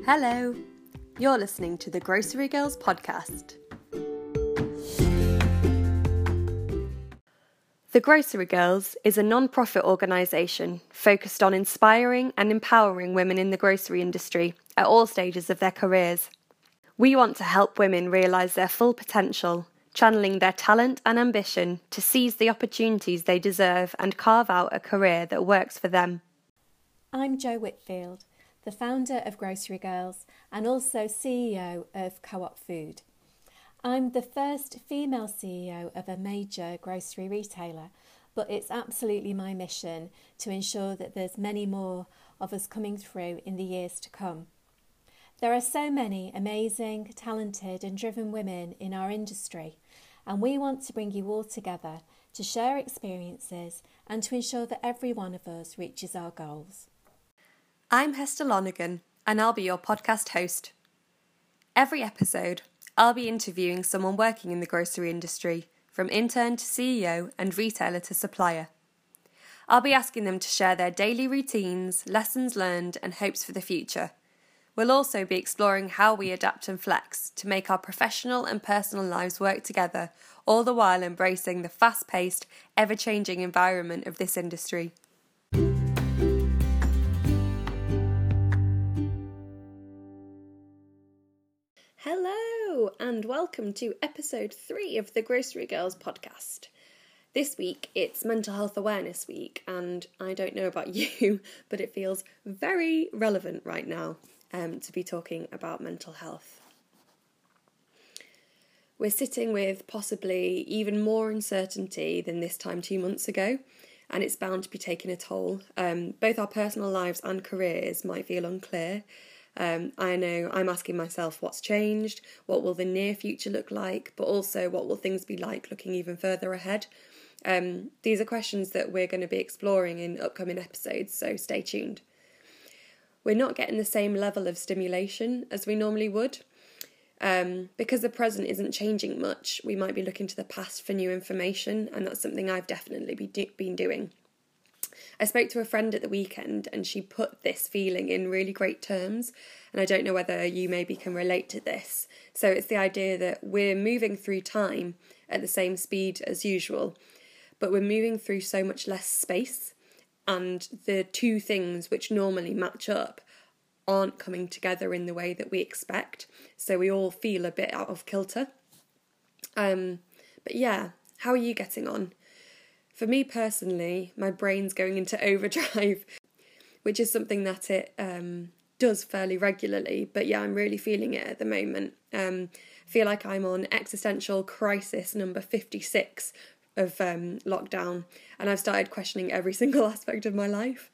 Hello, you're listening to the Grocery Girls podcast. The Grocery Girls is a non-profit organisation focused on inspiring and empowering women in the grocery industry at all stages of their careers. We want to help women realise their full potential, channeling their talent and ambition to seize the opportunities they deserve and carve out a career that works for them. I'm Jo Whitfield, the founder of Grocery Girls and also CEO of Co-op Food. I'm the first female CEO of a major grocery retailer, but it's absolutely my mission to ensure that there's many more of us coming through in the years to come. There are so many amazing, talented and driven women in our industry, and we want to bring you all together to share experiences and to ensure that every one of us reaches our goals. I'm Hester Lonergan, and I'll be your podcast host. Every episode, I'll be interviewing someone working in the grocery industry, from intern to CEO and retailer to supplier. I'll be asking them to share their daily routines, lessons learned, and hopes for the future. We'll also be exploring how we adapt and flex to make our professional and personal lives work together, all the while embracing the fast-paced, ever-changing environment of this industry. Hello, and welcome to episode 3 of the Grocery Girls podcast. This week, it's Mental Health Awareness Week, and I don't know about you, but it feels very relevant right now to be talking about mental health. We're sitting with possibly even more uncertainty than this time 2 months ago, and it's bound to be taking a toll. Both our personal lives and careers might feel unclear. I know I'm asking myself what's changed, what will the near future look like, but also what will things be like looking even further ahead. These are questions that we're going to be exploring in upcoming episodes, so stay tuned. We're not getting the same level of stimulation as we normally would. Because the present isn't changing much, we might be looking to the past for new information, and that's something I've definitely been doing. I spoke to a friend at the weekend and she put this feeling in really great terms, and I don't know whether you maybe can relate to this. So it's the idea that we're moving through time at the same speed as usual, but we're moving through so much less space, and the two things which normally match up aren't coming together in the way that we expect, so we all feel a bit out of kilter. But yeah, how are you getting on? For me personally, my brain's going into overdrive, which is something that it does fairly regularly, but yeah, I'm really feeling it at the moment. I feel like I'm on existential crisis number 56 of lockdown, and I've started questioning every single aspect of my life.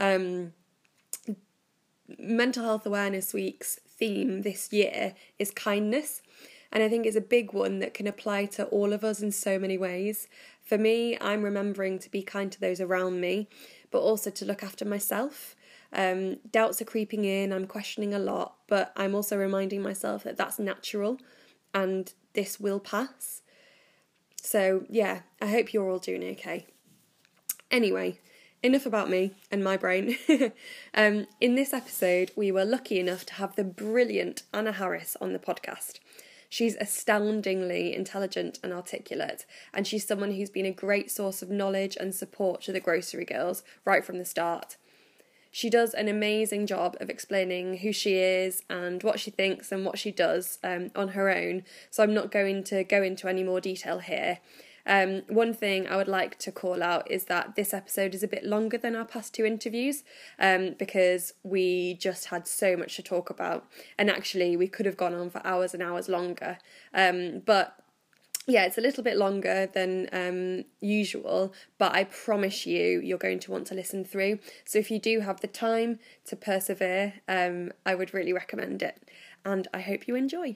Mental Health Awareness Week's theme this year is kindness, and I think it's a big one that can apply to all of us in so many ways. For me, I'm remembering to be kind to those around me, but also to look after myself. Doubts are creeping in, I'm questioning a lot, but I'm also reminding myself that that's natural and this will pass. So yeah, I hope you're all doing okay. Anyway, enough about me and my brain. In this episode, we were lucky enough to have the brilliant Anna Harris on the podcast. She's astoundingly intelligent and articulate, and she's someone who's been a great source of knowledge and support to the Grocery Girls right from the start. She does an amazing job of explaining who she is and what she thinks and what she does on her own, so I'm not going to go into any more detail here. One thing I would like to call out is that this episode is a bit longer than our past 2 interviews because we just had so much to talk about, and actually we could have gone on for hours and hours longer. But yeah, it's a little bit longer than usual, but I promise you're going to want to listen through. So if you do have the time to persevere, I would really recommend it, and I hope you enjoy.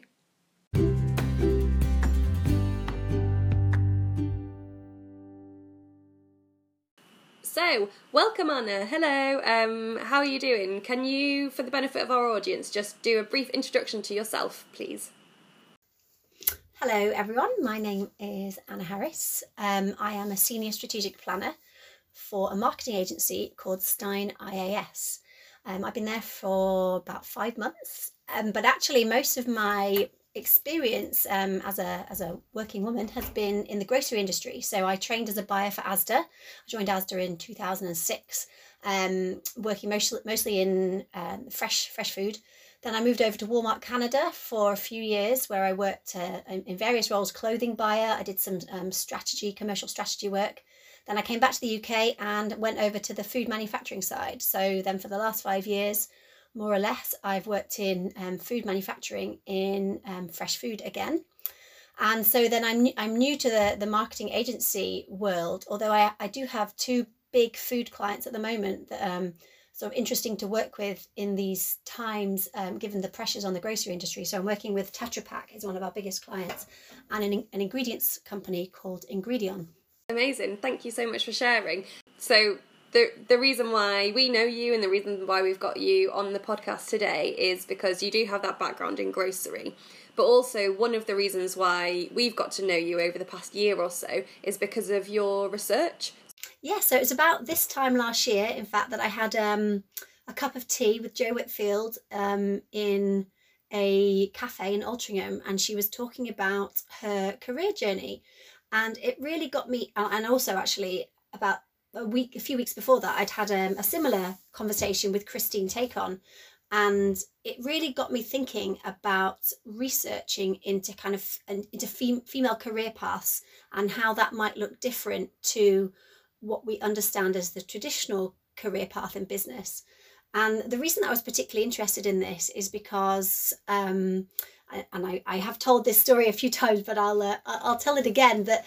So, welcome Anna, hello, how are you doing? Can you, for the benefit of our audience, just do a brief introduction to yourself, please? Hello everyone, my name is Anna Harris. I am a senior strategic planner for a marketing agency called Stein IAS. I've been there for about 5 months, but actually most of my experience as a working woman has been in the grocery industry. So I trained as a buyer for Asda. I joined Asda in 2006, working mostly in fresh food. Then I moved over to Walmart Canada for a few years, where I worked in various roles: clothing buyer. I did some commercial strategy work. Then I came back to the UK and went over to the food manufacturing side. So then for the last 5 years, more or less, I've worked in food manufacturing in fresh food again. And so then I'm new to the marketing agency world, although I do have 2 big food clients at the moment that sort of interesting to work with in these times, given the pressures on the grocery industry. So I'm working with Tetra Pak, is one of our biggest clients, and an ingredients company called Ingredion. Amazing. Thank you so much for sharing. So the reason why we know you and the reason why we've got you on the podcast today is because you do have that background in grocery. But also one of the reasons why we've got to know you over the past year or so is because of your research. Yeah, so it was about this time last year, in fact, that I had a cup of tea with Jo Whitfield in a cafe in Altrincham, and she was talking about her career journey. And it really got me, and also actually about a few weeks before that, I'd had a similar conversation with Christine Tacon, and it really got me thinking about researching into female career paths and how that might look different to what we understand as the traditional career path in business. And the reason that I was particularly interested in this is because, and I have told this story a few times, but I'll tell it again, that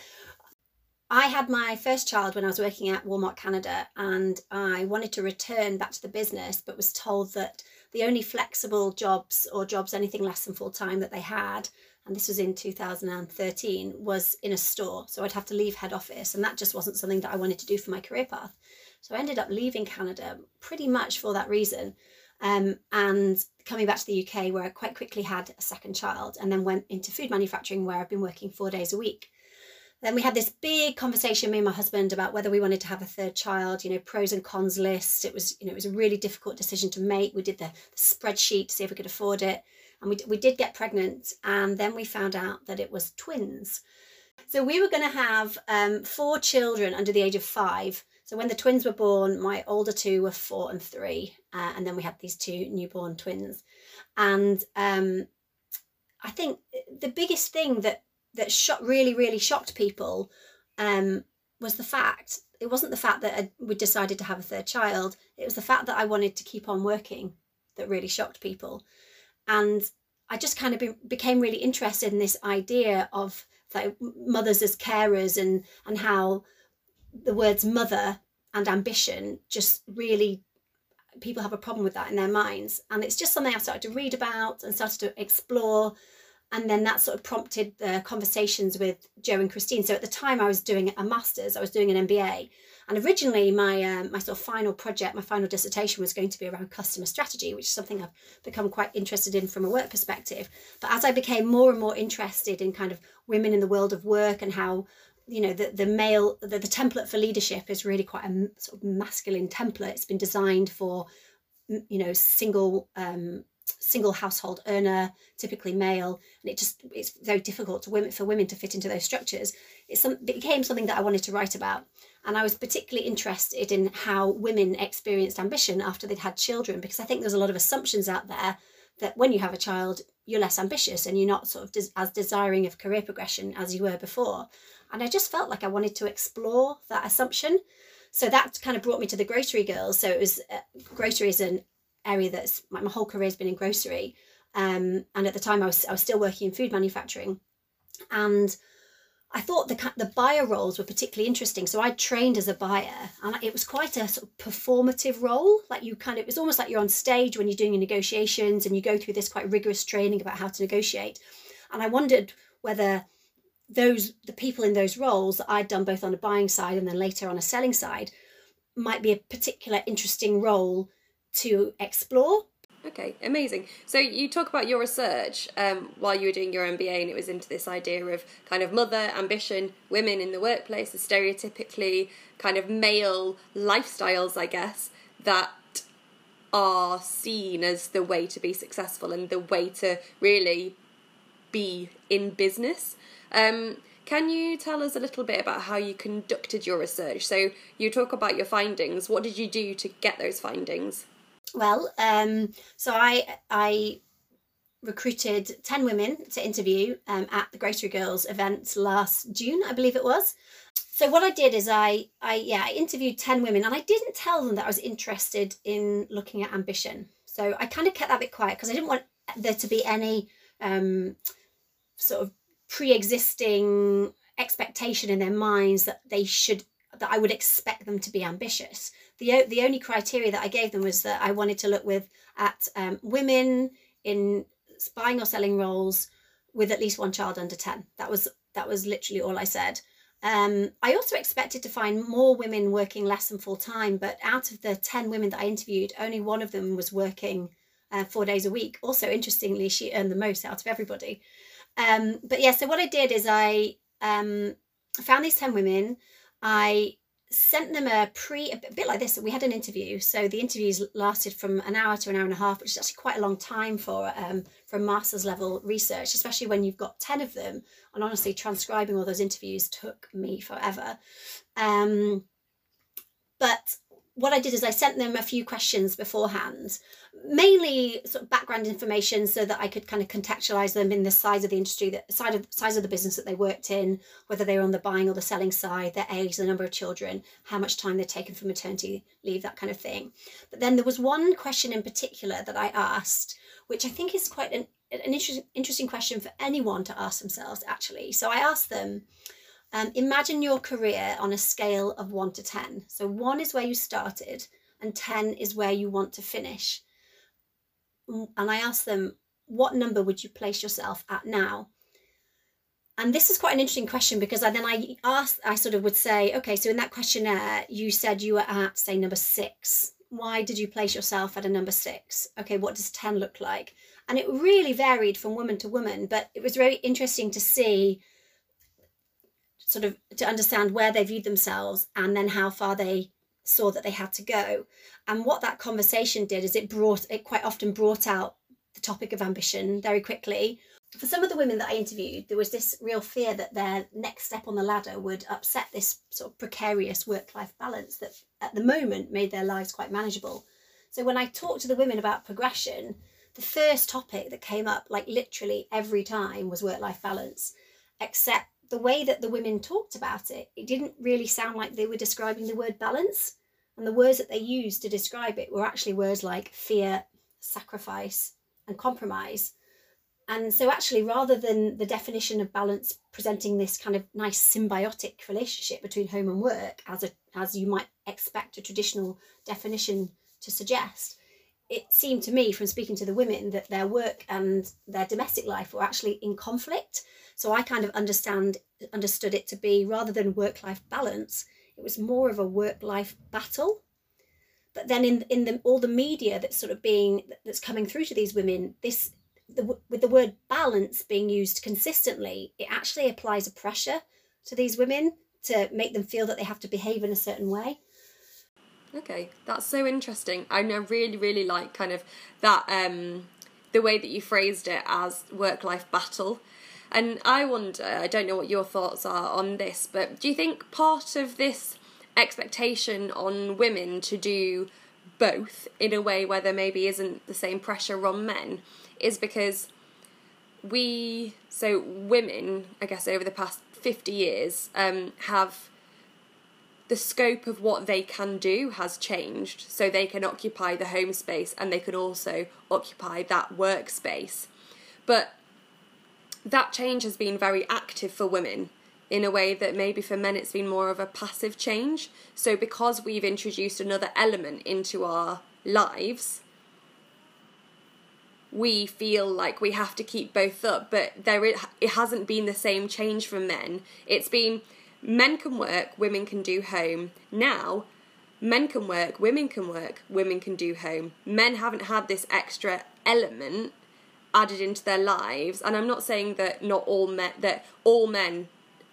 I had my first child when I was working at Walmart Canada, and I wanted to return back to the business, but was told that the only flexible jobs, or jobs anything less than full-time, that they had, and this was in 2013, was in a store. So I'd have to leave head office, and that just wasn't something that I wanted to do for my career path. So I ended up leaving Canada pretty much for that reason, and coming back to the UK, where I quite quickly had a second child, and then went into food manufacturing, where I've been working 4 days a week. Then we had this big conversation, me and my husband, about whether we wanted to have a third child, pros and cons list. It was a really difficult decision to make. We did the spreadsheet to see if we could afford it. And we did get pregnant, and then we found out that it was twins. So we were going to have 4 children under the age of 5. So when the twins were born, my older 2 were 4 and 3. And then we had these 2 newborn twins. And I think the biggest thing that really shocked people was the fact, it wasn't the fact that we decided to have a third child. It was the fact that I wanted to keep on working that really shocked people. And I just kind of became really interested in this idea of like mothers as carers, and how the words mother and ambition just really, people have a problem with that in their minds. And it's just something I started to read about and started to explore. And then that sort of prompted the conversations with Jo and Christine. So at the time I was doing a master's, I was doing an MBA. And originally my sort of final project, my final dissertation, was going to be around customer strategy, which is something I've become quite interested in from a work perspective. But as I became more and more interested in kind of women in the world of work, and how, the template for leadership is really quite a sort of masculine template. It's been designed for, single household earner, typically male, and it's very difficult for women to fit into those structures. It became something that I wanted to write about, and I was particularly interested in how women experienced ambition after they'd had children, because I think there's a lot of assumptions out there that when you have a child, you're less ambitious and you're not sort of as desiring of career progression as you were before. And I just felt like I wanted to explore that assumption. So that kind of brought me to the Grocery Girls. So it was grocery is an area that's my whole career has been in grocery, and at the time I was still working in food manufacturing, and I thought the buyer roles were particularly interesting. So I trained as a buyer, and it was quite a sort of performative role. Like it was almost like you're on stage when you're doing your negotiations, and you go through this quite rigorous training about how to negotiate. And I wondered whether the people in those roles that I'd done both on the buying side and then later on a selling side might be a particular interesting role to explore. Okay, amazing. So you talk about your research while you were doing your MBA, and it was into this idea of kind of mother, ambition, women in the workplace, the stereotypically kind of male lifestyles, I guess, that are seen as the way to be successful and the way to really be in business. Can you tell us a little bit about how you conducted your research? So you talk about your findings. What did you do to get those findings? Well, so I recruited 10 women to interview at the Grocery Girls event last June, I believe it was. So what I did is I interviewed 10 women, and I didn't tell them that I was interested in looking at ambition. So I kind of kept that a bit quiet because I didn't want there to be any sort of pre-existing expectation in their minds that that I would expect them to be ambitious. The only criteria that I gave them was that I wanted to look at women in buying or selling roles with at least one child under 10. That was literally all I said. I also expected to find more women working less than full time, but out of the 10 women that I interviewed, only one of them was working 4 days a week. Also, interestingly, she earned the most out of everybody. But yeah, so what I did is I found these 10 women. I sent them a bit like this. We had an interview. So the interviews lasted from an hour to an hour and a half, which is actually quite a long time for master's level research, especially when you've got 10 of them. And honestly, transcribing all those interviews took me forever. But what I did is I sent them a few questions beforehand, mainly sort of background information so that I could kind of contextualize them in the size of the industry, size of the business that they worked in, whether they were on the buying or the selling side, their age, the number of children, how much time they'd taken for maternity leave, that kind of thing. But then there was one question in particular that I asked, which I think is quite an interesting question for anyone to ask themselves, actually. So I asked them, imagine your career on a scale of 1 to 10. So 1 is where you started and 10 is where you want to finish. And I asked them, what number would you place yourself at now? And this is quite an interesting question because I sort of would say, okay, so in that questionnaire, you said you were at, say, number 6. Why did you place yourself at a number 6? Okay, what does 10 look like? And it really varied from woman to woman, but it was very interesting to see, sort of to understand where they viewed themselves and then how far they saw that they had to go. And what that conversation did is it quite often brought out the topic of ambition very quickly. For some of the women that I interviewed, there was this real fear that their next step on the ladder would upset this sort of precarious work-life balance that at the moment made their lives quite manageable. So when I talked to the women about progression, the first topic that came up, like literally every time, was work-life balance, except the way that the women talked about it, it didn't really sound like they were describing the word balance. And the words that they used to describe it were actually words like fear, sacrifice, and compromise. And so actually, rather than the definition of balance presenting this kind of nice symbiotic relationship between home and work, as you might expect a traditional definition to suggest, it seemed to me from speaking to the women that their work and their domestic life were actually in conflict. So I kind of understood it to be, rather than work-life balance, it was more of a work-life battle. But then in all the media that's coming through to these women, with the word balance being used consistently, it actually applies a pressure to these women to make them feel that they have to behave in a certain way. Okay, that's so interesting. I really, really like kind of that, the way that you phrased it as work-life battle. And I wonder, I don't know what your thoughts are on this, but do you think part of this expectation on women to do both in a way where there maybe isn't the same pressure on men is because women, I guess over the past 50 years, have the scope of what they can do has changed. So they can occupy the home space and they can also occupy that workspace. But that change has been very active for women in a way that maybe for men it's been more of a passive change. So because we've introduced another element into our lives, we feel like we have to keep both up, but it hasn't been the same change for men. It's been men can work, women can do home. Now, men can work, women can work, women can do home. Men haven't had this extra element added into their lives, and I'm not saying that all men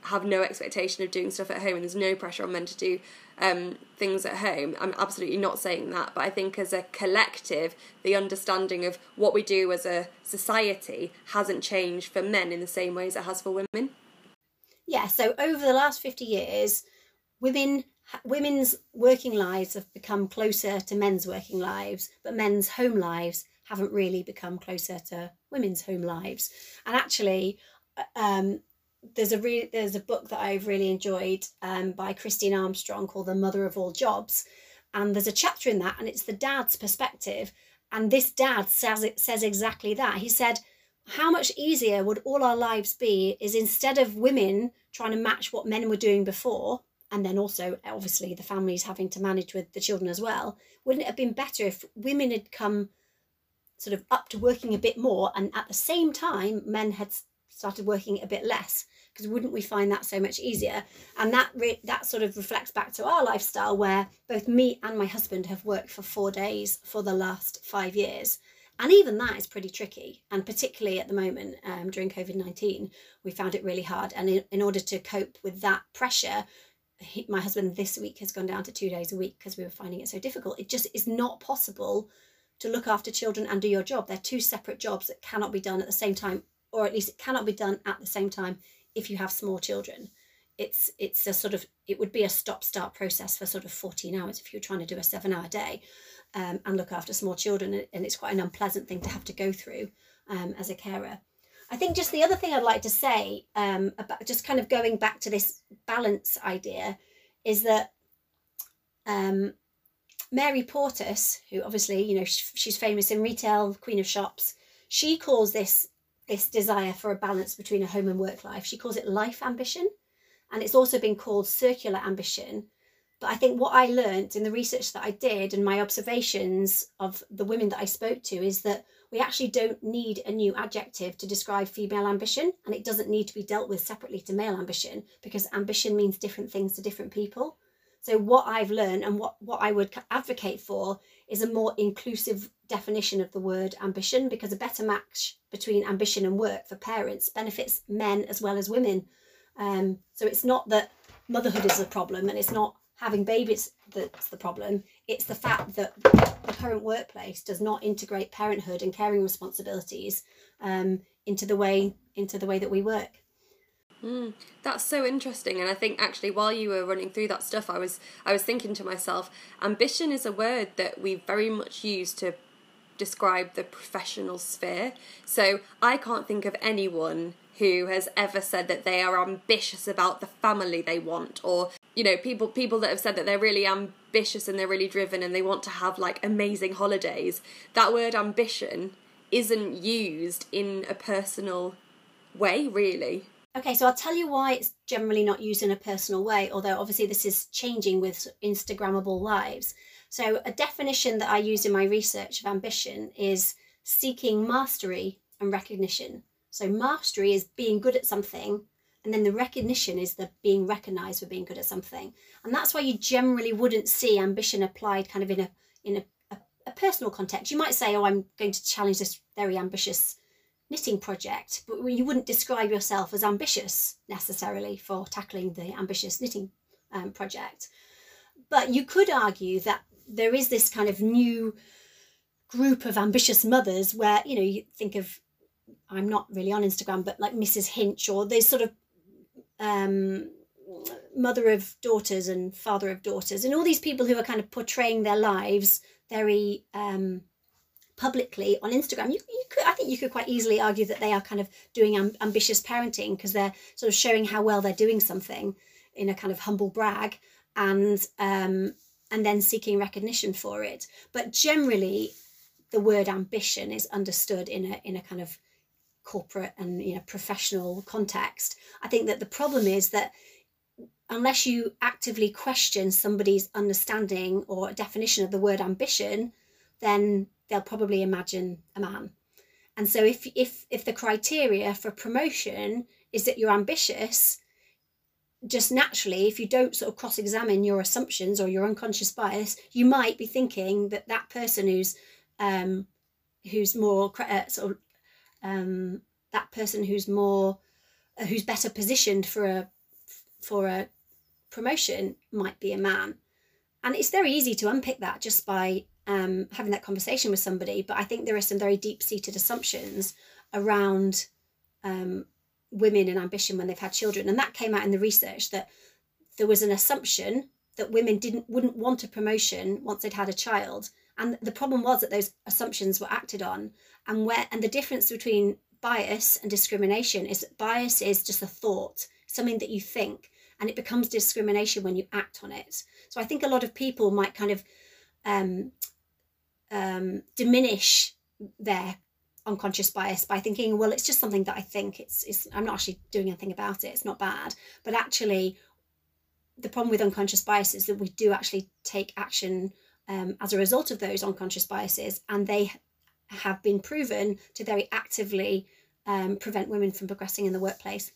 have no expectation of doing stuff at home and there's no pressure on men to do things at home. I'm absolutely not saying that, but I think as a collective, the understanding of what we do as a society hasn't changed for men in the same way as it has for women. Yeah, so over the last 50 years, women's working lives have become closer to men's working lives, but men's home lives haven't really become closer to women's home lives. And actually, there's a book that I've really enjoyed by Christine Armstrong called The Mother of All Jobs, and there's a chapter in that, and it's the dad's perspective. And this dad says exactly that. He said, how much easier would all our lives be is instead of women trying to match what men were doing before, and then also obviously the families having to manage with the children as well, wouldn't it have been better if women had come sort of up to working a bit more, and at the same time men had started working a bit less? Because wouldn't we find that so much easier? And that sort of reflects back to our lifestyle, where both me and my husband have worked for 4 days for the last 5 years. And even that is pretty tricky. And particularly at the moment, during COVID-19, we found it really hard. And in order to cope with that pressure, my husband this week has gone down to 2 days a week because we were finding it so difficult. It just is not possible to look after children and do your job. They're two separate jobs that cannot be done at the same time, or at least it cannot be done at the same time if you have small children. It's a sort of, it would be a stop-start process for sort of 14 hours if you're trying to do a 7-hour day and look after small children. And it's quite an unpleasant thing to have to go through as a carer. I think just the other thing I'd like to say about just kind of going back to this balance idea is that Mary Portas, who obviously, you know, she's famous in retail, queen of shops, she calls this desire for a balance between a home and work life, she calls it life ambition. And it's also been called circular ambition. But I think what I learned in the research that I did and my observations of the women that I spoke to is that we actually don't need a new adjective to describe female ambition, and it doesn't need to be dealt with separately to male ambition, because ambition means different things to different people. So what I've learned and what I would advocate for is a more inclusive definition of the word ambition, because a better match between ambition and work for parents benefits men as well as women. So it's not that motherhood is the problem, and it's not having babies that's the problem. It's the fact that the current workplace does not integrate parenthood and caring responsibilities into the way that we work. That's so interesting. And I think actually while you were running through that stuff, I was thinking to myself, ambition is a word that we very much use to describe the professional sphere. So I can't think of anyone who has ever said that they are ambitious about the family they want, or, you know, people that have said that they're really ambitious and they're really driven and they want to have like amazing holidays. That word ambition isn't used in a personal way, really. Okay, so I'll tell you why it's generally not used in a personal way, although obviously this is changing with Instagrammable lives. So a definition that I used in my research of ambition is seeking mastery and recognition. So mastery is being good at something, and then the recognition is the being recognised for being good at something. And that's why you generally wouldn't see ambition applied kind of in a personal context. You might say, oh, I'm going to challenge this very ambitious knitting project, but you wouldn't describe yourself as ambitious necessarily for tackling the ambitious knitting project. But you could argue that there is this kind of new group of ambitious mothers where, you know, you think of, I'm not really on Instagram, but like Mrs. Hinch, or there's sort of mother of daughters and father of daughters, and all these people who are kind of portraying their lives very publicly on Instagram. I think you could quite easily argue that they are kind of doing ambitious parenting, because they're sort of showing how well they're doing something in a kind of humble brag, and then seeking recognition for it. But generally, the word ambition is understood in a kind of corporate and, you know, professional context. I think that the problem is that unless you actively question somebody's understanding or definition of the word ambition, then they'll probably imagine a man. And so if the criteria for promotion is that you're ambitious, just naturally, if you don't sort of cross-examine your assumptions or your unconscious bias, you might be thinking that that person who's more that person who's better positioned for for a promotion might be a man. And it's very easy to unpick that just by having that conversation with somebody. But I think there are some very deep-seated assumptions around women and ambition when they've had children. And that came out in the research, that there was an assumption that women wouldn't want a promotion once they'd had a child. And the problem was that those assumptions were acted on. And the difference between bias and discrimination is that bias is just a thought, something that you think, and it becomes discrimination when you act on it. So I think a lot of people might kind of diminish their unconscious bias by thinking, well, it's just something that I think, it's I'm not actually doing anything about it, it's not bad. But actually, the problem with unconscious bias is that we do actually take action as a result of those unconscious biases, and they have been proven to very actively prevent women from progressing in the workplace.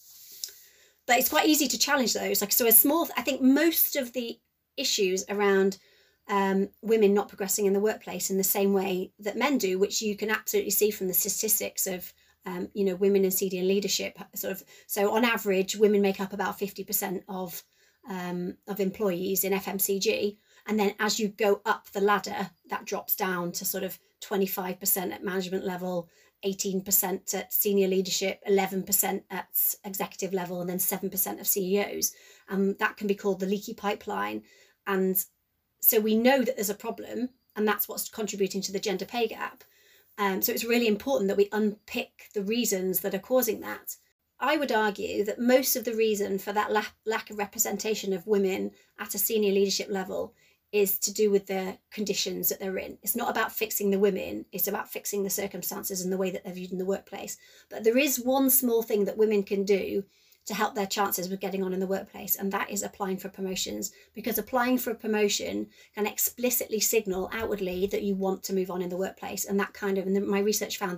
But it's quite easy to challenge those. I think most of the issues around women not progressing in the workplace in the same way that men do, which you can absolutely see from the statistics of women in senior leadership. So on average, women make up about 50% of employees in FMCG, and then as you go up the ladder, that drops down to sort of 25% at management level, 18% at senior leadership, 11% at executive level, and then 7% of CEOs. That can be called the leaky pipeline. And so we know that there's a problem, and that's what's contributing to the gender pay gap. So it's really important that we unpick the reasons that are causing that. I would argue that most of the reason for that lack of representation of women at a senior leadership level is to do with the conditions that they're in. It's not about fixing the women, it's about fixing the circumstances and the way that they're viewed in the workplace. But there is one small thing that women can do to help their chances with getting on in the workplace, and that is applying for promotions. Because applying for a promotion can explicitly signal outwardly that you want to move on in the workplace, and my research found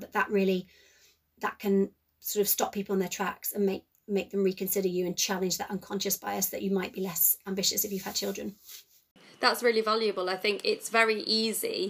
that can sort of stop people in their tracks and make them reconsider you and challenge that unconscious bias that you might be less ambitious if you've had children. That's really valuable. I think it's very easy.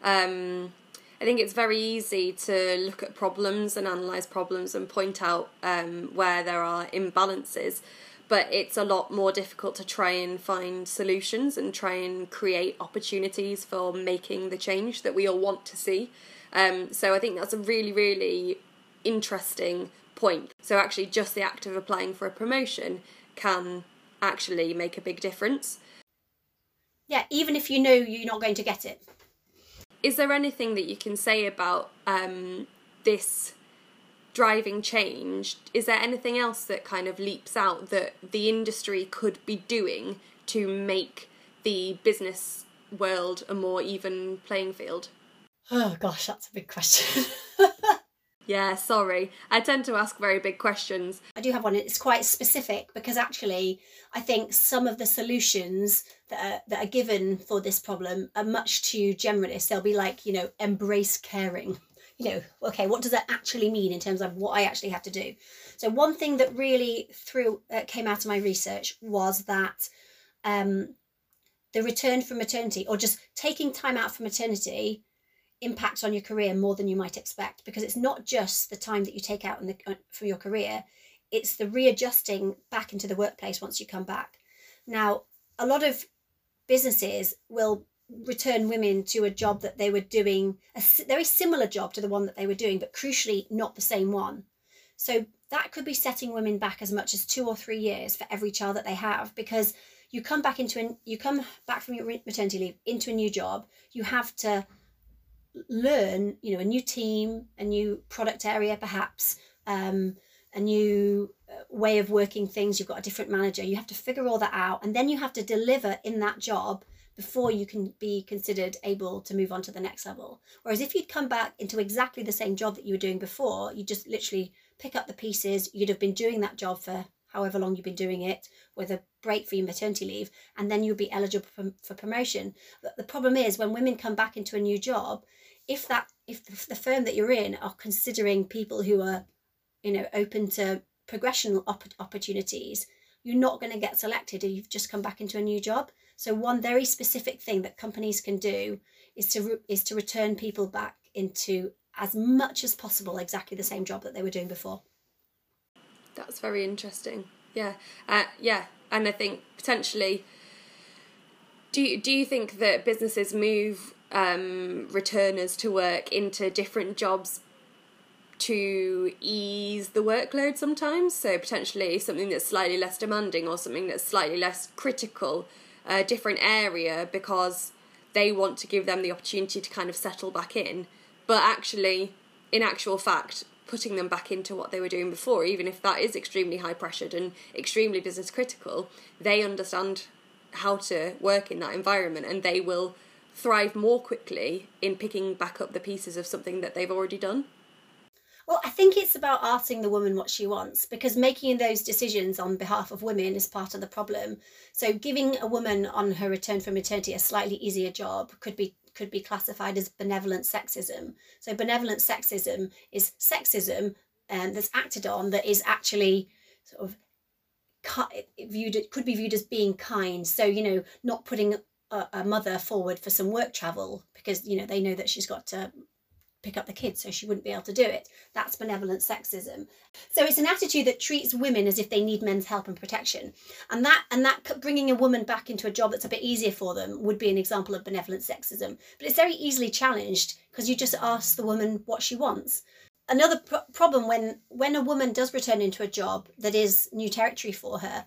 I think it's very easy to look at problems and analyse problems and point out where there are imbalances, but it's a lot more difficult to try and find solutions and try and create opportunities for making the change that we all want to see. So I think that's a really, really interesting point. So actually just the act of applying for a promotion can actually make a big difference. Yeah, even if you know you're not going to get it. Is there anything that you can say about this driving change? Is there anything else that kind of leaps out that the industry could be doing to make the business world a more even playing field? Oh gosh, that's a big question. Yeah, sorry. I tend to ask very big questions. I do have one. It's quite specific because actually I think some of the solutions that are given for this problem are much too generalist. They'll be like, embrace caring. Okay, what does that actually mean in terms of what I actually have to do? So one thing that really came out of my research was that the return from maternity, or just taking time out from maternity, impacts on your career more than you might expect, because it's not just the time that you take out from your career, it's the readjusting back into the workplace once you come back. Now, a lot of businesses will return women to a job that they were doing, a very similar job to the one that they were doing, but crucially not the same one. So that could be setting women back as much as 2 or 3 years for every child that they have, because you come back from your maternity leave into a new job, you have to learn, a new team, a new product area, perhaps, a new way of working things. You've got a different manager. You have to figure all that out, and then you have to deliver in that job before you can be considered able to move on to the next level. Whereas if you'd come back into exactly the same job that you were doing before, you just literally pick up the pieces. You'd have been doing that job for however long you've been doing it, with a break for your maternity leave, and then you'll be eligible for promotion. But the problem is, when women come back into a new job, if the firm that you're in are considering people who are, open to progression opportunities, you're not going to get selected if you've just come back into a new job. So one very specific thing that companies can do is to return people back into, as much as possible, exactly the same job that they were doing before. That's very interesting. Yeah, and I think potentially, do you think that businesses move returners to work into different jobs to ease the workload sometimes? So potentially something that's slightly less demanding or something that's slightly less critical, a different area, because they want to give them the opportunity to kind of settle back in. But actually, in actual fact, putting them back into what they were doing before, even if that is extremely high pressured and extremely business critical, they understand how to work in that environment, and they will thrive more quickly in picking back up the pieces of something that they've already done. Well, I think it's about asking the woman what she wants, because making those decisions on behalf of women is part of the problem. So giving a woman on her return from maternity a slightly easier job could be classified as benevolent sexism. So benevolent sexism is sexism that's acted on that is actually sort of could be viewed as being kind. So, you know, not putting a mother forward for some work travel because, you know, they know that she's got to pick up the kids, so she wouldn't be able to do it. That's benevolent sexism. So it's an attitude that treats women as if they need men's help and protection, and that bringing a woman back into a job that's a bit easier for them would be an example of benevolent sexism. But it's very easily challenged because you just ask the woman what she wants. Another problem when a woman does return into a job that is new territory for her,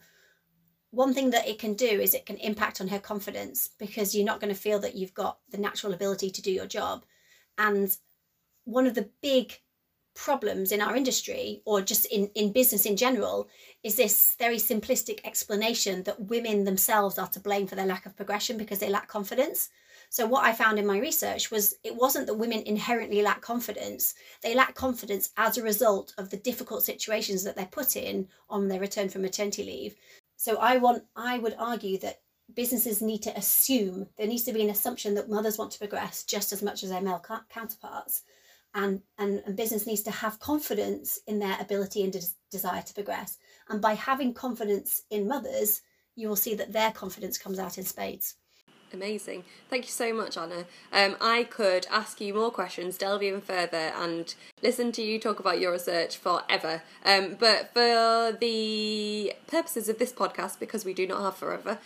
one thing that it can do is it can impact on her confidence, because you're not going to feel that you've got the natural ability to do your job. And one of the big problems in our industry, or just in business in general, is this very simplistic explanation that women themselves are to blame for their lack of progression because they lack confidence. So what I found in my research was it wasn't that women inherently lack confidence. They lack confidence as a result of the difficult situations that they're put in on their return from maternity leave. So I would argue that businesses need to assume, there needs to be an assumption that mothers want to progress just as much as their male counterparts. And business needs to have confidence in their ability and desire to progress. And by having confidence in mothers, you will see that their confidence comes out in spades. Amazing. Thank you so much, Anna. I could ask you more questions, delve even further, and listen to you talk about your research forever. But for the purposes of this podcast, because we do not have forever,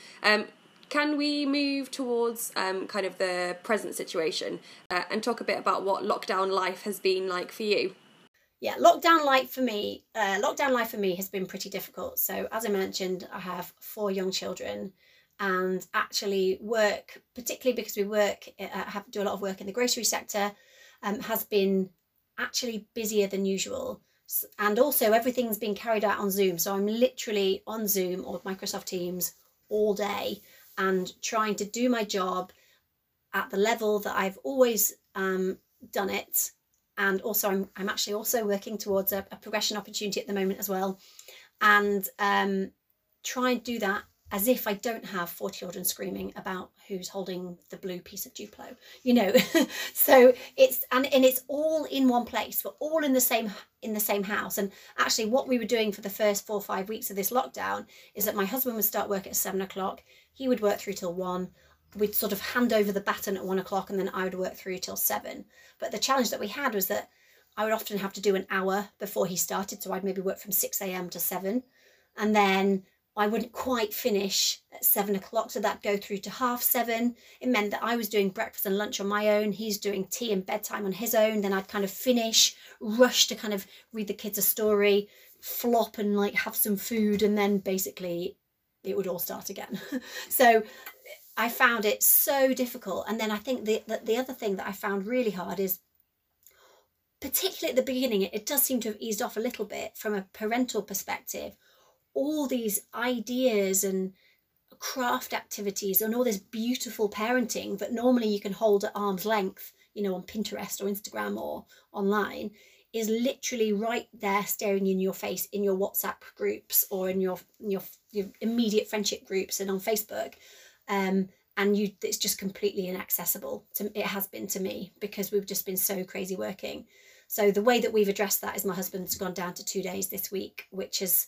can we move towards kind of the present situation and talk a bit about what lockdown life has been like for you? Yeah, lockdown life for me has been pretty difficult. So as I mentioned, I have 4 young children, and actually work, particularly because we do a lot of work in the grocery sector, has been actually busier than usual. And also everything's been carried out on Zoom. So I'm literally on Zoom or Microsoft Teams all day and trying to do my job at the level that I've always done it. And also I'm actually also working towards a progression opportunity at the moment as well. And try and do that as if I don't have 4 children screaming about who's holding the blue piece of Duplo, you know. So it's and it's all in one place. We're all in the same house. And actually, what we were doing for the first 4 or 5 weeks of this lockdown is that my husband would start work at 7 o'clock. He would work through till 1. We'd sort of hand over the baton at 1 o'clock, and then I would work through till 7. But the challenge that we had was that I would often have to do an hour before he started. So I'd maybe work from 6 a.m. to 7, and then I wouldn't quite finish at 7 o'clock, so that'd go through to 7:30. It meant that I was doing breakfast and lunch on my own. He's doing tea and bedtime on his own. Then I'd kind of finish, rush to kind of read the kids a story, flop and like have some food, and then basically it would all start again. So I found it so difficult. And then I think the other thing that I found really hard is, particularly at the beginning, it does seem to have eased off a little bit from a parental perspective. All these ideas and craft activities and all this beautiful parenting that normally you can hold at arm's length, you know, on Pinterest or Instagram or online, is literally right there staring in your face in your WhatsApp groups or in your immediate friendship groups and on Facebook. And it's just completely inaccessible. It has been to me, because we've just been so crazy working. So the way that we've addressed that is my husband's gone down to 2 days this week, which is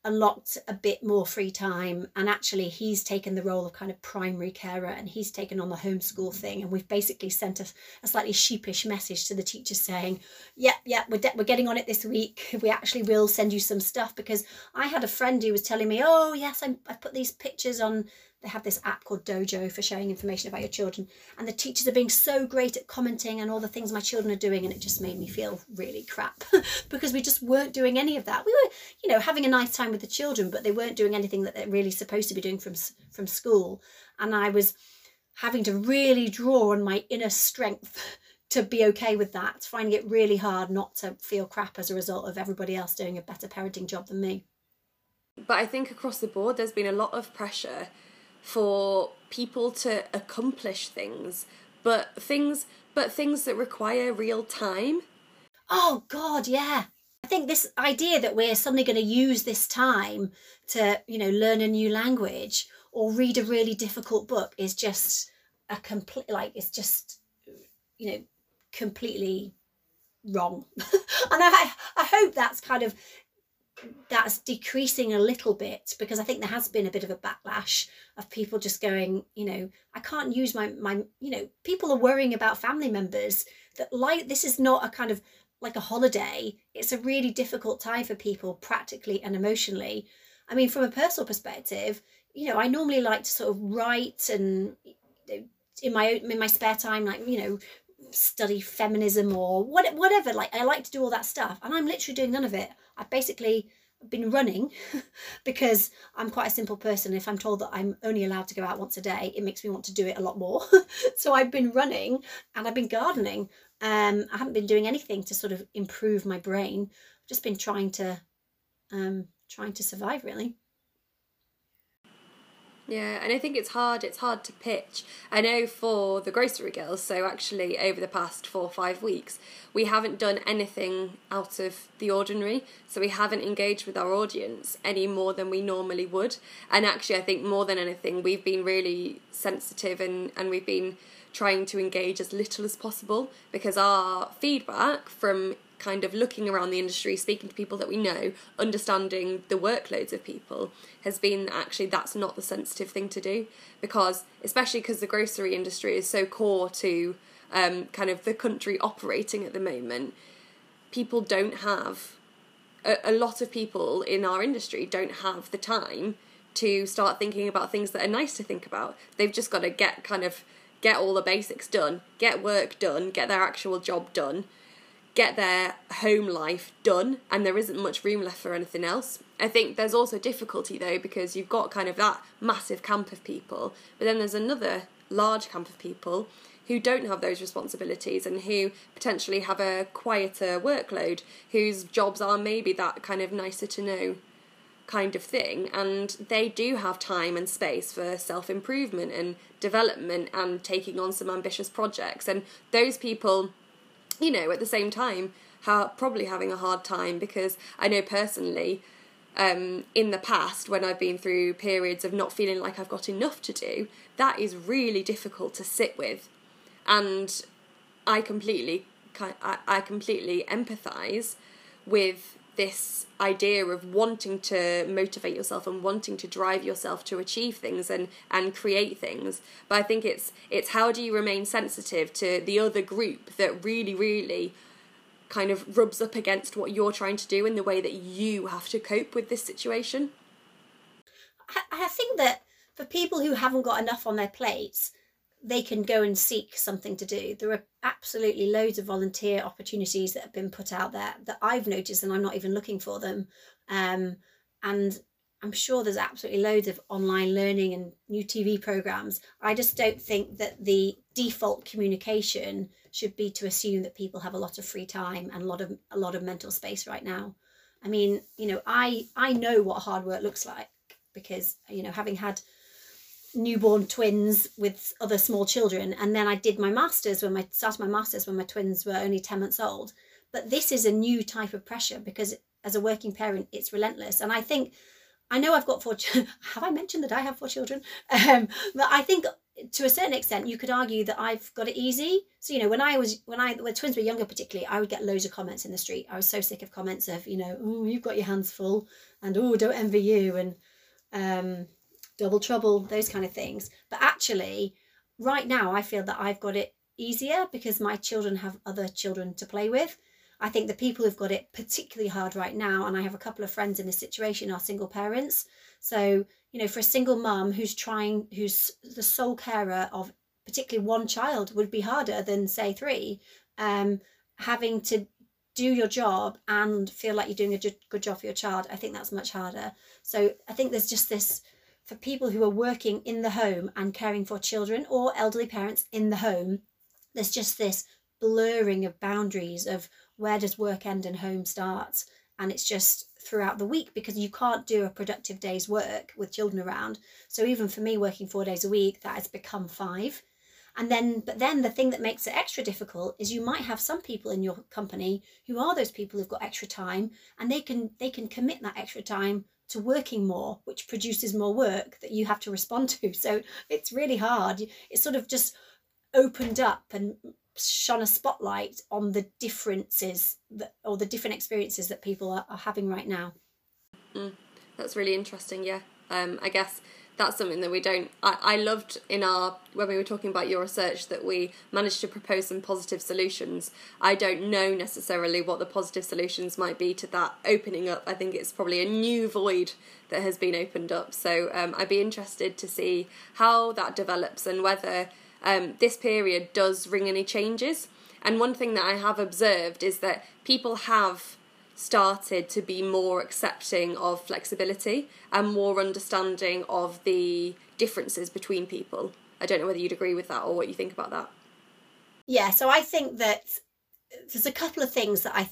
unlocked a bit more free time, and actually he's taken the role of kind of primary carer, and he's taken on the homeschool thing, and we've basically sent a slightly sheepish message to the teachers saying, we're getting on it this week, we actually will send you some stuff. Because I had a friend who was telling me, oh yes, I put these pictures on, they have this app called Dojo for sharing information about your children, and the teachers are being so great at commenting on all the things my children are doing, and it just made me feel really crap because we just weren't doing any of that. We were, you know, having a nice time with the children, but they weren't doing anything that they're really supposed to be doing from school. And I was having to really draw on my inner strength to be okay with that, finding it really hard not to feel crap as a result of everybody else doing a better parenting job than me. But I think across the board there's been a lot of pressure for people to accomplish things, but things that require real time. Oh God, yeah. I think this idea that we're suddenly going to use this time to, you know, learn a new language or read a really difficult book is just a complete, like, it's just, you know, completely wrong. And I hope that's decreasing a little bit, because I think there has been a bit of a backlash of people just going, you know, I can't use my you know, people are worrying about family members, that like, this is not a kind of like a holiday. It's a really difficult time for people practically and emotionally. I mean, from a personal perspective, you know, I normally like to sort of write and in my spare time, like, you know, study feminism or whatever, like I like to do all that stuff, and I'm literally doing none of it. I've basically been running because I'm quite a simple person. If I'm told that I'm only allowed to go out once a day, it makes me want to do it a lot more. So I've been running and I've been gardening. I haven't been doing anything to sort of improve my brain. I've just been trying to survive, really. Yeah, and I think it's hard to pitch. I know for the Grocery Girls, so actually over the past 4 or 5 weeks, we haven't done anything out of the ordinary. So we haven't engaged with our audience any more than we normally would. And actually, I think more than anything, we've been really sensitive and we've been trying to engage as little as possible, because our feedback from kind of looking around the industry, speaking to people that we know, understanding the workloads of people, has been actually that's not the sensitive thing to do, because especially because the grocery industry is so core to kind of the country operating at the moment, people don't have a lot of people in our industry don't have the time to start thinking about things that are nice to think about. They've just got to get all the basics done, get work done, get their actual job done, get their home life done, and there isn't much room left for anything else. I think there's also difficulty though, because you've got kind of that massive camp of people, but then there's another large camp of people who don't have those responsibilities and who potentially have a quieter workload, whose jobs are maybe that kind of nicer to know kind of thing, and they do have time and space for self-improvement and development and taking on some ambitious projects. And those people, you know, at the same time, probably having a hard time, because I know personally, in the past, when I've been through periods of not feeling like I've got enough to do, that is really difficult to sit with. And I completely empathise with this idea of wanting to motivate yourself and wanting to drive yourself to achieve things and create things. But I think it's how do you remain sensitive to the other group that really, really kind of rubs up against what you're trying to do and the way that you have to cope with this situation. I think that for people who haven't got enough on their plates, they can go and seek something to do. There are absolutely loads of volunteer opportunities that have been put out there that I've noticed, and I'm not even looking for them. And I'm sure there's absolutely loads of online learning and new TV programs. I just don't think that the default communication should be to assume that people have a lot of free time and a lot of mental space right now. I mean, you know, I know what hard work looks like, because, you know, having had newborn twins with other small children, and then I did my masters started my masters when my twins were only 10 months old. But this is a new type of pressure, because as a working parent, it's relentless. And I know I've got 4 children. Have I mentioned that I have 4 children? But I think to a certain extent, you could argue that I've got it easy. So, you know, when twins were younger, particularly, I would get loads of comments in the street. I was so sick of comments of, you know, oh, you've got your hands full, and oh, don't envy you, and double trouble, those kind of things. But actually, right now, I feel that I've got it easier because my children have other children to play with. I think the people who've got it particularly hard right now, and I have a couple of friends in this situation, are single parents. So, you know, for a single mum who's the sole carer of particularly one child would be harder than, say, three. Having to do your job and feel like you're doing a good job for your child, I think that's much harder. So I think there's just this, for people who are working in the home and caring for children or elderly parents in the home, there's just this blurring of boundaries of where does work end and home start. And it's just throughout the week, because you can't do a productive day's work with children around. So even for me, working 4 days a week, that has become 5. But then the thing that makes it extra difficult is you might have some people in your company who are those people who've got extra time, and they can commit that extra time to working more, which produces more work that you have to respond to. So it's really hard. It's sort of just opened up and shone a spotlight on the differences or the different experiences that people are having right now. That's really interesting. Yeah. I guess that's something that I loved when we were talking about your research, that we managed to propose some positive solutions. I don't know necessarily what the positive solutions might be to that opening up. I think it's probably a new void that has been opened up. So I'd be interested to see how that develops and whether this period does bring any changes. And one thing that I have observed is that people have started to be more accepting of flexibility and more understanding of the differences between people. I don't know whether you'd agree with that or what you think about that. Yeah, so I think that there's a couple of things that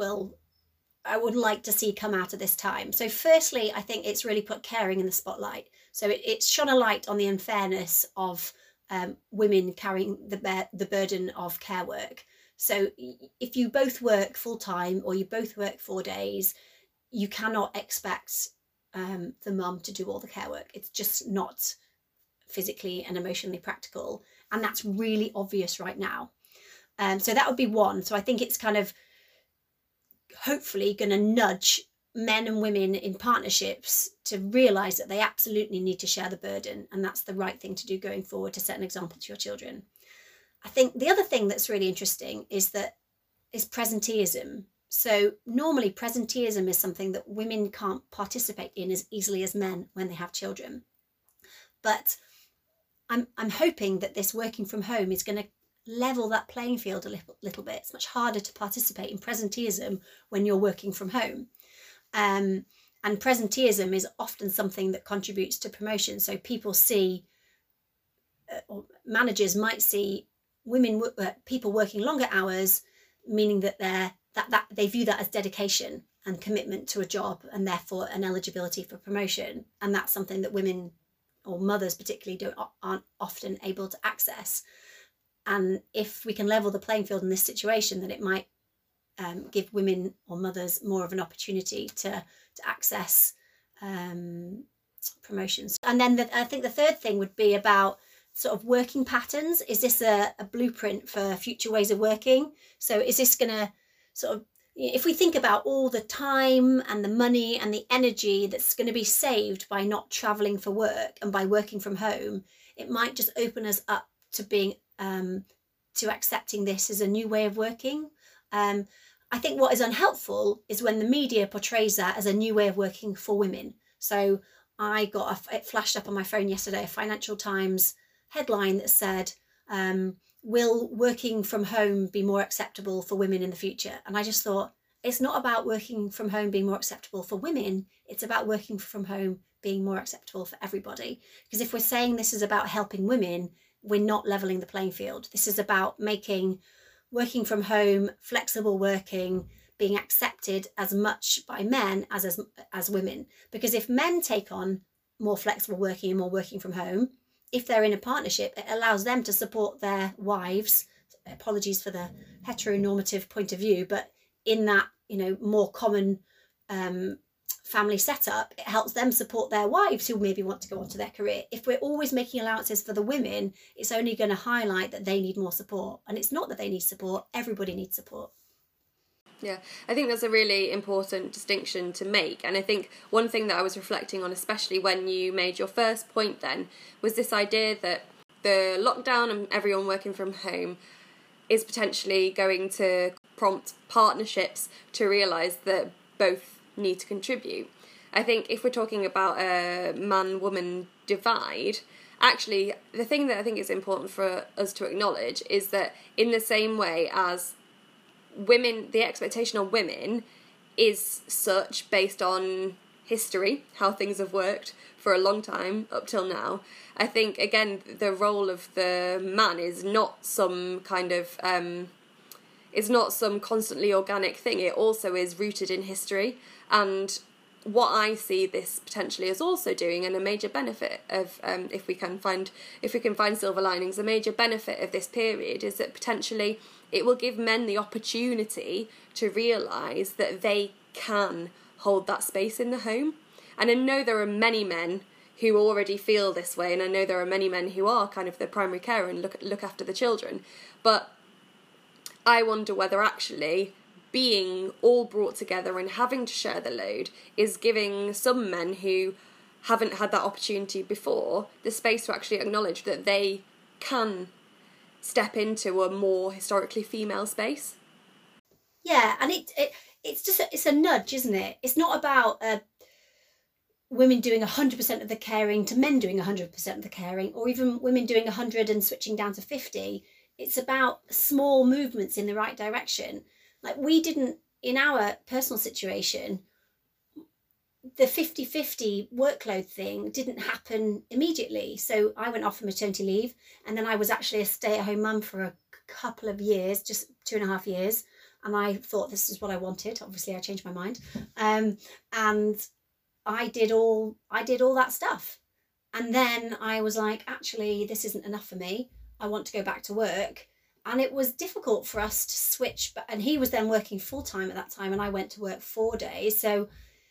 I would like to see come out of this time. So firstly, I think it's really put caring in the spotlight. So it's shone a light on the unfairness of women carrying the burden of care work. So if you both work full time or you both work 4 days, you cannot expect the mum to do all the care work. It's just not physically and emotionally practical. And that's really obvious right now. So that would be one. So I think it's kind of hopefully going to nudge men and women in partnerships to realise that they absolutely need to share the burden, and that's the right thing to do going forward to set an example to your children. I think the other thing that's really interesting is presenteeism. So normally presenteeism is something that women can't participate in as easily as men when they have children. But I'm hoping that this working from home is going to level that playing field a little bit. It's much harder to participate in presenteeism when you're working from home. And presenteeism is often something that contributes to promotion. So people see, or managers might see people working longer hours, meaning that they view that as dedication and commitment to a job, and therefore an eligibility for promotion. And that's something that women, or mothers particularly, aren't often able to access. And if we can level the playing field in this situation, then it might give women or mothers more of an opportunity to access promotions. And then I think the third thing would be about sort of working patterns. Is this a blueprint for future ways of working? So is this going to sort of, if we think about all the time and the money and the energy that's going to be saved by not travelling for work and by working from home, it might just open us up to being to accepting this as a new way of working. I think what is unhelpful is when the media portrays that as a new way of working for women. So it flashed up on my phone yesterday, a Financial Times headline that said, will working from home be more acceptable for women in the future? And I just thought, it's not about working from home being more acceptable for women, it's about working from home being more acceptable for everybody. Because if we're saying this is about helping women, we're not levelling the playing field. This is about making working from home, flexible working, being accepted as much by men as women. Because if men take on more flexible working and more working from home, if they're in a partnership, it allows them to support their wives. Apologies for the heteronormative point of view, but in that, more common family setup, it helps them support their wives who maybe want to go on to their career. If we're always making allowances for the women, it's only going to highlight that they need more support. And it's not that they need support, everybody needs support. Yeah, I think that's a really important distinction to make. And I think one thing that I was reflecting on, especially when you made your first point then, was this idea that the lockdown and everyone working from home is potentially going to prompt partnerships to realise that both need to contribute. I think if we're talking about a man-woman divide, actually the thing that I think is important for us to acknowledge is that in the same way as women, the expectation on women is such based on history, how things have worked for a long time up till now. I think, again, the role of the man is not some kind of it's not some constantly organic thing. It also is rooted in history. And what I see this potentially as also doing, and a major benefit of if we can find silver linings, a major benefit of this period is that potentially it will give men the opportunity to realise that they can hold that space in the home. And I know there are many men who already feel this way, and I know there are many men who are kind of the primary carer and look after the children. But I wonder whether actually being all brought together and having to share the load is giving some men who haven't had that opportunity before the space to actually acknowledge that they can step into a more historically female space. Yeah, and it's a nudge, isn't it? It's not about women doing 100% of the caring to men doing 100% of the caring, or even women doing 100 and switching down to 50. It's about small movements in the right direction. Like, we didn't, in our personal situation, the 50-50 workload thing didn't happen immediately. So I went off for maternity leave, and then I was actually a stay-at-home mum for a couple of years, just 2.5 years. And I thought this is what I wanted. Obviously, I changed my mind. And I did all that stuff. And then I was like, actually, this isn't enough for me. I want to go back to work. And it was difficult for us to switch. And he was then working full-time at that time, and I went to work 4 days. So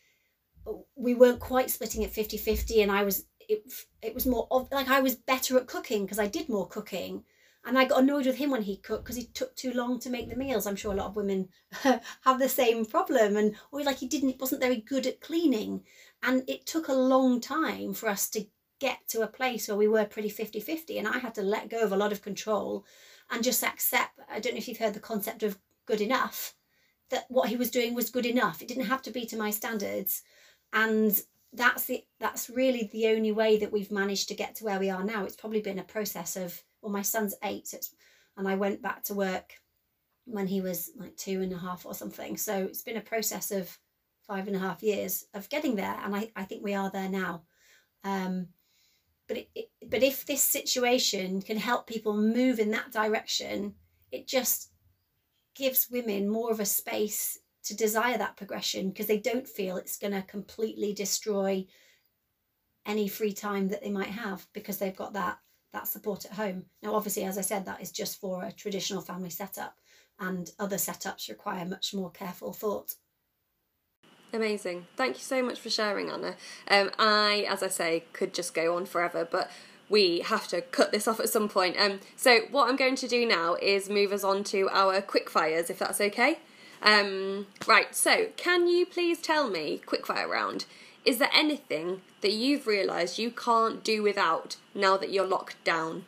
we weren't quite splitting at 50-50, and it was more like I was better at cooking because I did more cooking. And I got annoyed with him when he cooked because he took too long to make the meals. I'm sure a lot of women have the same problem. And or like wasn't very good at cleaning. And it took a long time for us to get to a place where we were pretty 50-50. And I had to let go of a lot of control and just accept, I don't know if you've heard the concept of good enough, that what he was doing was good enough. It didn't have to be to my standards. And that's really the only way that we've managed to get to where we are now. It's probably been a process of, well, my son's 8, and I went back to work when he was like 2.5 or something. So it's been a process of 5.5 years of getting there, and I think we are there now. But if this situation can help people move in that direction, it just gives women more of a space to desire that progression, because they don't feel it's going to completely destroy any free time that they might have because they've got that support at home. Now, obviously, as I said, that is just for a traditional family setup, and other setups require much more careful thought. Amazing. Thank you so much for sharing, Anna. I, as I say, could just go on forever, but we have to cut this off at some point. So what I'm going to do now is move us on to our quickfires, if that's okay. Right, so can you please tell me, quickfire round, is there anything that you've realised you can't do without now that you're locked down?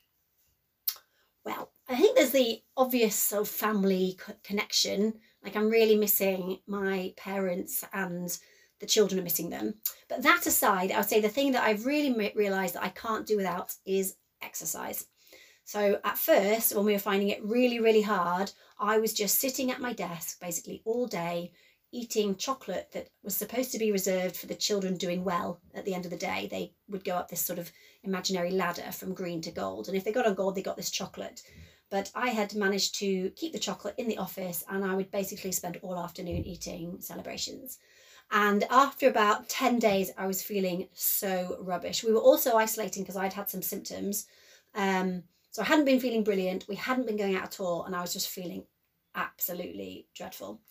Well, I think there's the obvious sort of family connection. Like, I'm really missing my parents, and the children are missing them. But that aside, I would say the thing that I've really realised that I can't do without is exercise. So at first, when we were finding it really, really hard, I was just sitting at my desk basically all day, eating chocolate that was supposed to be reserved for the children doing well at the end of the day. They would go up this sort of imaginary ladder from green to gold. And if they got on gold, they got this chocolate. But I had managed to keep the chocolate in the office, and I would basically spend all afternoon eating celebrations. And after about 10 days, I was feeling so rubbish. We were also isolating because I'd had some symptoms. So I hadn't been feeling brilliant. We hadn't been going out at all. And I was just feeling absolutely dreadful.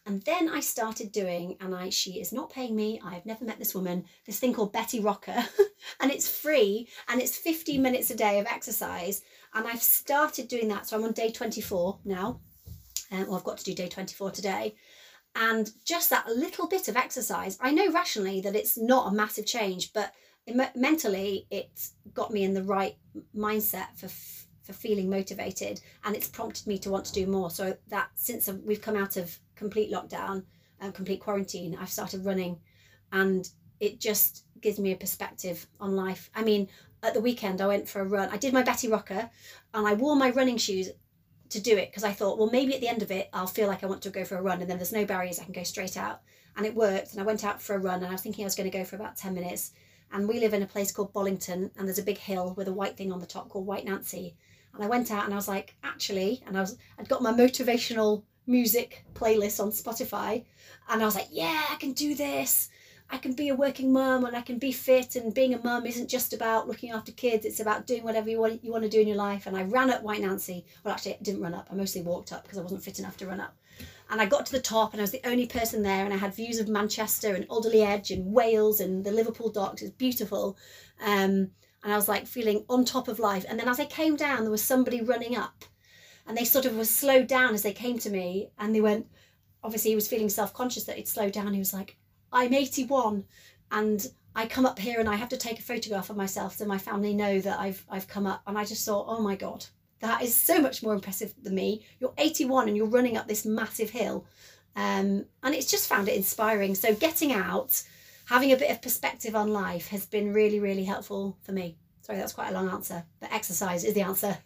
And then I started doing, and she is not paying me, I've never met this woman, this thing called Betty Rocker. And it's free, and it's 15 minutes a day of exercise. And I've started doing that. So I'm on day 24 now. Well, I've got to do day 24 today. And just that little bit of exercise, I know rationally that it's not a massive change, but mentally it's got me in the right mindset for feeling motivated, and it's prompted me to want to do more. So that since we've come out of complete lockdown and complete quarantine, I've started running, and it just gives me a perspective on life. I mean, at the weekend I went for a run. I did my Betty Rocker, and I wore my running shoes to do it because I thought, well, maybe at the end of it I'll feel like I want to go for a run, and then there's no barriers, I can go straight out. And it worked, and I went out for a run, and I was thinking I was going to go for about 10 minutes. And we live in a place called Bollington, and there's a big hill with a white thing on the top called White Nancy. And I went out and I was like, actually, and I'd got my motivational music playlist on Spotify, and I was like, yeah, I can do this. I can be a working mum, and I can be fit, and being a mum isn't just about looking after kids, it's about doing whatever you want to do in your life. And I ran up White Nancy. Well, actually, I didn't run up. I mostly walked up because I wasn't fit enough to run up. And I got to the top, and I was the only person there, and I had views of Manchester and Alderley Edge and Wales and the Liverpool docks. It was beautiful. And I was like feeling on top of life. And then as I came down, there was somebody running up, and they sort of were slowed down as they came to me. And they went, obviously he was feeling self-conscious that he'd slowed down. He was like, I'm 81 and I come up here and I have to take a photograph of myself so my family know that I've come up. And I just thought, oh my God, that is so much more impressive than me. You're 81 and you're running up this massive hill. And it's just found it inspiring. So getting out, having a bit of perspective on life has been really, really helpful for me. Sorry, that's quite a long answer, but exercise is the answer.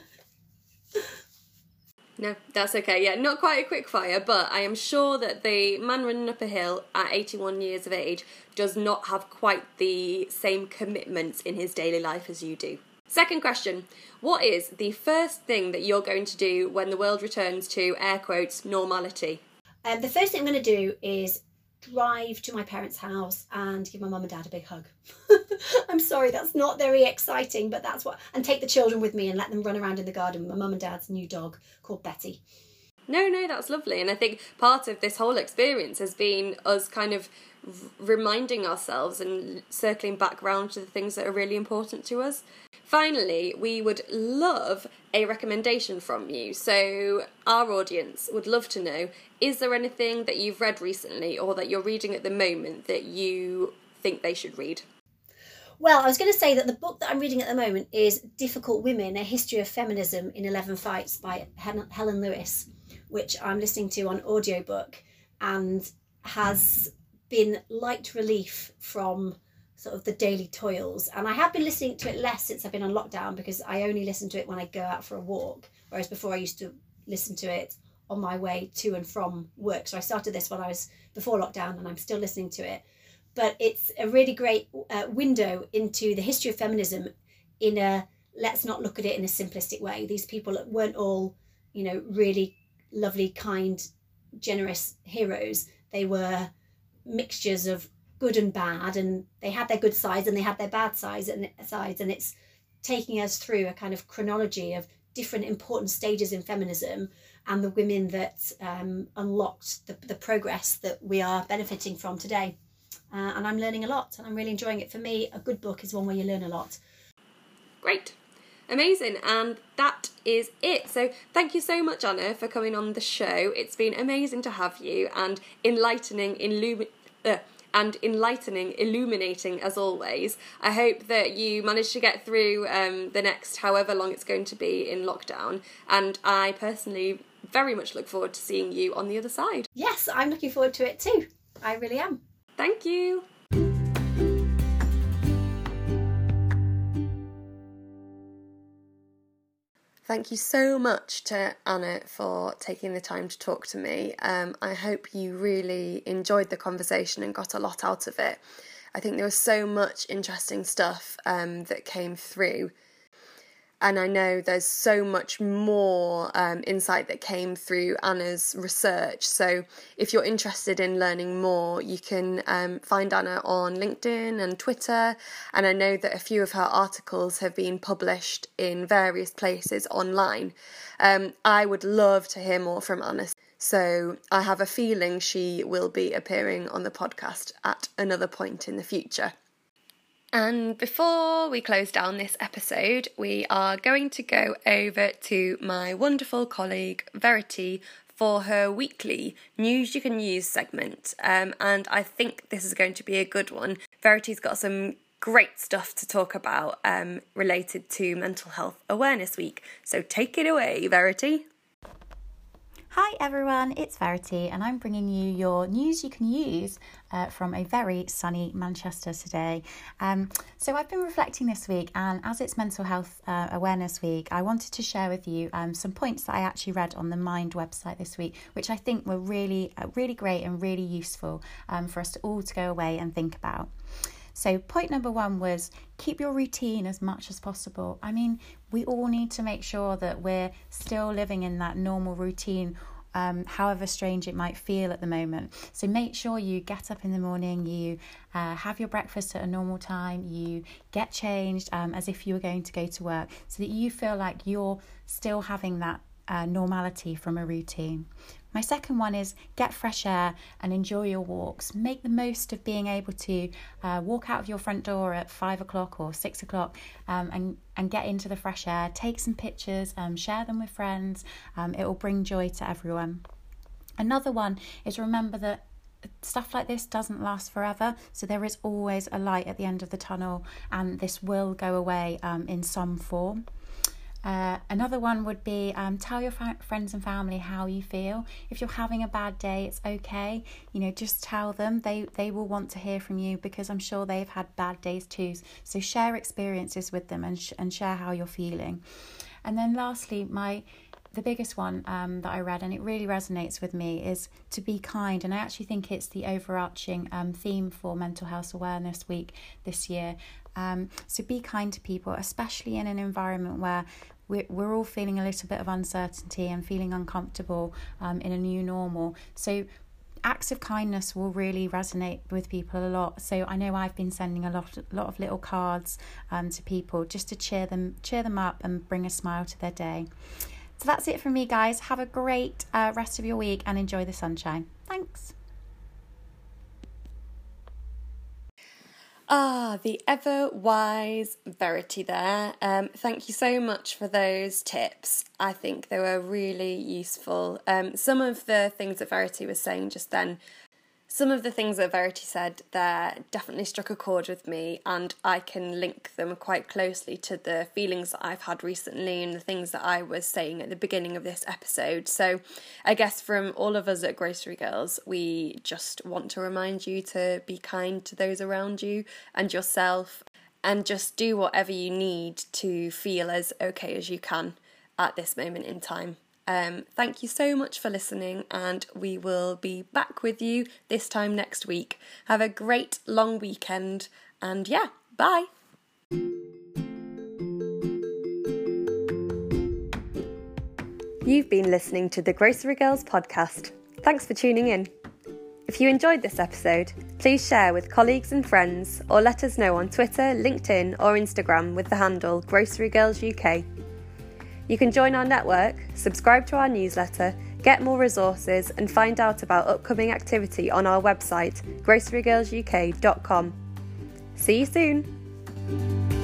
No, that's okay. Yeah, not quite a quick fire, but I am sure that the man running up a hill at 81 years of age does not have quite the same commitments in his daily life as you do. Second question, what is the first thing that you're going to do when the world returns to, air quotes, normality? The first thing I'm going to do is drive to my parents' house and give my mum and dad a big hug. I'm sorry, that's not very exciting, but that's what, and take the children with me and let them run around in the garden with my mum and dad's new dog called Betty. No, that's lovely. And I think part of this whole experience has been us kind of reminding ourselves and circling back round to the things that are really important to us. Finally, we would love a recommendation from you. So our audience would love to know, is there anything that you've read recently or that you're reading at the moment that you think they should read? Well, I was going to say that the book that I'm reading at the moment is Difficult Women, A History of Feminism in 11 Fights by Helen Lewis, which I'm listening to on audiobook, and has been light relief from sort of the daily toils. And I have been listening to it less since I've been on lockdown, because I only listen to it when I go out for a walk, whereas before I used to listen to it on my way to and from work. So I started this when I was before lockdown, and I'm still listening to it. But it's a really great window into the history of feminism in a, let's not look at it in a simplistic way. These people weren't all, really lovely, kind, generous heroes. They were mixtures of good and bad, and they had their good sides and they had their bad sides, and it's taking us through a kind of chronology of different important stages in feminism and the women that unlocked the progress that we are benefiting from today. And I'm learning a lot, and I'm really enjoying it. For me, a good book is one where you learn a lot. Great. Amazing. And that is it. So thank you so much, Anna, for coming on the show. It's been amazing to have you, and enlightening, illuminating as always. I hope that you manage to get through the next however long it's going to be in lockdown. And I personally very much look forward to seeing you on the other side. Yes, I'm looking forward to it too. I really am. Thank you. Thank you so much to Anna for taking the time to talk to me. I hope you really enjoyed the conversation and got a lot out of it. I think there was so much interesting stuff that came through. And I know there's so much more insight that came through Anna's research. So if you're interested in learning more, you can find Anna on LinkedIn and Twitter. And I know that a few of her articles have been published in various places online. I would love to hear more from Anna. So I have a feeling she will be appearing on the podcast at another point in the future. And before we close down this episode, we are going to go over to my wonderful colleague Verity for her weekly News You Can Use segment. And I think this is going to be a good one. Verity's got some great stuff to talk about related to Mental Health Awareness Week. So take it away, Verity. Hi everyone, it's Verity and I'm bringing you your news you can use from a very sunny Manchester today. So I've been reflecting this week, and as it's Mental Health Awareness Week, I wanted to share with you some points that I actually read on the Mind website this week, which I think were really great and really useful for us all to go away and think about. So point number 1 was keep your routine as much as possible. I mean, we all need to make sure that we're still living in that normal routine, however strange it might feel at the moment. So make sure you get up in the morning, you have your breakfast at a normal time, you get changed as if you were going to go to work, so that you feel like you're still having that normality from a routine. My second one is get fresh air and enjoy your walks. Make the most of being able to walk out of your front door at 5 o'clock or 6 o'clock and get into the fresh air. Take some pictures, share them with friends. It will bring joy to everyone. Another one is remember that stuff like this doesn't last forever, so there is always a light at the end of the tunnel, and this will go away in some form. Another one would be tell your friends and family how you feel. If you're having a bad day, it's okay. Just tell them. They will want to hear from you, because I'm sure they've had bad days too. So share experiences with them and share how you're feeling. And then lastly, the biggest one that I read, and it really resonates with me, is to be kind. And I actually think it's the overarching theme for Mental Health Awareness Week this year. So be kind to people, especially in an environment where we're all feeling a little bit of uncertainty and feeling uncomfortable in a new normal. So acts of kindness will really resonate with people a lot. So I know I've been sending a lot of little cards to people just to cheer them up and bring a smile to their day. So that's it from me, guys. Have a great rest of your week and enjoy the sunshine. Thanks. The ever-wise Verity there. Thank you so much for those tips. I think they were really useful. Some of the things that Verity was saying just then, some of the things that Verity said there definitely struck a chord with me, and I can link them quite closely to the feelings that I've had recently and the things that I was saying at the beginning of this episode. So I guess from all of us at Grocery Girls, we just want to remind you to be kind to those around you and yourself, and just do whatever you need to feel as okay as you can at this moment in time. Thank you so much for listening, and we will be back with you this time next week. Have a great long weekend, and bye. You've been listening to the Grocery Girls podcast. Thanks for tuning in. If you enjoyed this episode, please share with colleagues and friends, or let us know on Twitter, LinkedIn or Instagram with the handle Grocery Girls UK. You can join our network, subscribe to our newsletter, get more resources and find out about upcoming activity on our website, grocerygirlsuk.com. See you soon!